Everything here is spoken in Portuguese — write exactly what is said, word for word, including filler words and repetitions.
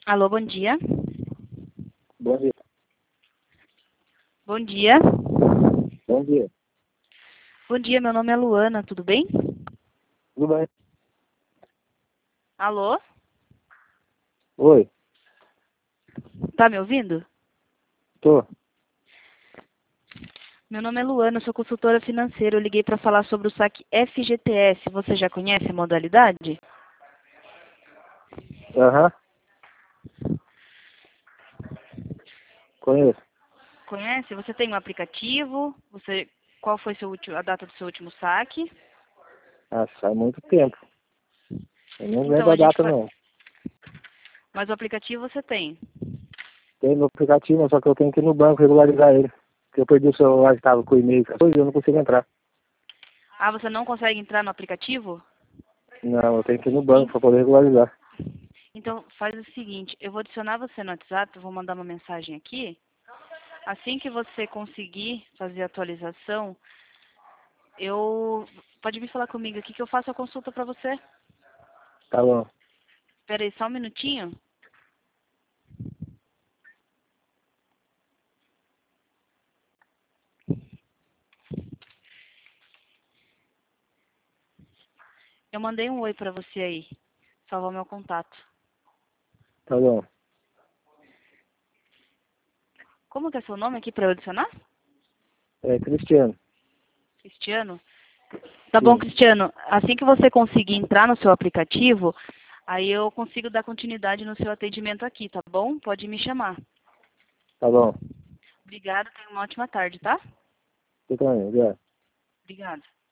Alô, bom dia. Bom dia. Bom dia. Bom dia. Bom dia, meu nome é Luana, tudo bem? Tudo bem? Alô? Oi, Tá me ouvindo? tô. Meu nome é Luana, eu sou consultora financeira. Eu liguei para falar sobre o saque F G T S. Você já conhece a modalidade? Aham, conheço. Conhece? Você tem um aplicativo? Você, qual foi seu último, a data do seu último saque? Ah, faz muito tempo. Eu não Então lembro a a gente data, faz. não. Mas o aplicativo você tem. Tem no aplicativo, só que eu tenho que ir no banco regularizar ele. Porque eu perdi o celular que estava com o e-mail, essas coisas, eu não consigo entrar. Ah, você não consegue entrar no aplicativo? Não, eu tenho que ir no En- banco para poder regularizar. Então faz o seguinte, eu vou adicionar você no WhatsApp, eu vou mandar uma mensagem aqui. Assim que você conseguir fazer a atualização, eu pode vir falar comigo aqui que eu faço a consulta para você. Tá bom, Espera aí só um minutinho. Eu mandei um oi para você aí. Salvar meu contato. tá bom. Como que é seu nome aqui para eu adicionar? É Cristiano. Cristiano? Tá bom, Sim, Cristiano. Assim que você conseguir entrar no seu aplicativo, aí eu consigo dar continuidade no seu atendimento aqui, tá bom? Pode me chamar. tá bom. Obrigada, tenha uma ótima tarde, tá? Você também, já. Obrigada.